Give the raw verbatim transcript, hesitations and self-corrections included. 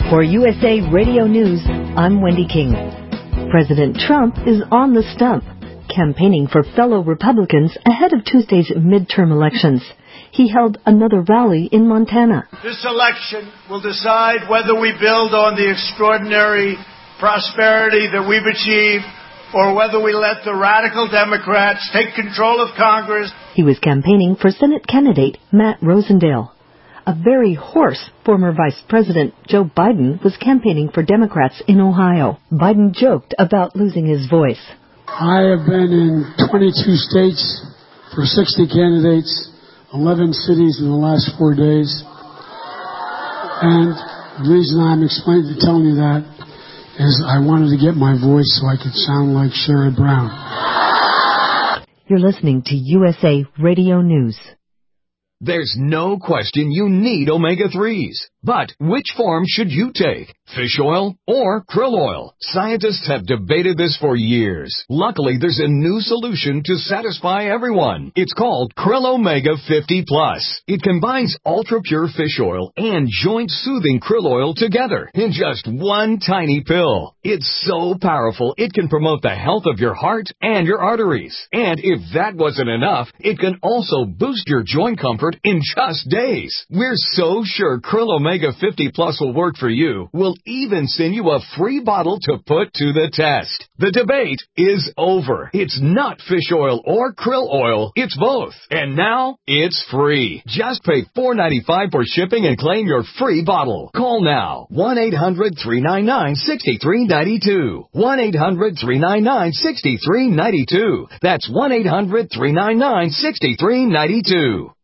For U S A Radio News, I'm Wendy King. President Trump is on the stump, campaigning for fellow Republicans ahead of Tuesday's midterm elections. He held another rally in Montana. This election will decide whether we build on the extraordinary prosperity that we've achieved or whether we let the radical Democrats take control of Congress. He was campaigning for Senate candidate Matt Rosendale. A very hoarse former Vice President Joe Biden was campaigning for Democrats in Ohio. Biden joked about losing his voice. I have been in twenty-two states for sixty candidates, eleven cities in the last four days. And the reason I'm explaining, telling you that is I wanted to get my voice so I could sound like Sherrod Brown. You're listening to U S A Radio News. There's no question you need omega threes. But which form should you take? Fish oil or krill oil? Scientists have debated this for years. Luckily, there's a new solution to satisfy everyone. It's called Krill Omega fifty plus. It combines ultra-pure fish oil and joint-soothing krill oil together in just one tiny pill. It's so powerful, it can promote the health of your heart and your arteries. And if that wasn't enough, it can also boost your joint comfort in just days. We're so sure Krill Omega fifty plus will work for you. We'll even send you a free bottle to put to the test. The debate is over. It's not fish oil or krill oil. It's both. And now it's free. Just pay four dollars and ninety-five cents for shipping and claim your free bottle. Call now. one eight hundred three nine nine six three nine two. one eight hundred three nine nine six three nine two. That's one eight hundred three nine nine six three nine two.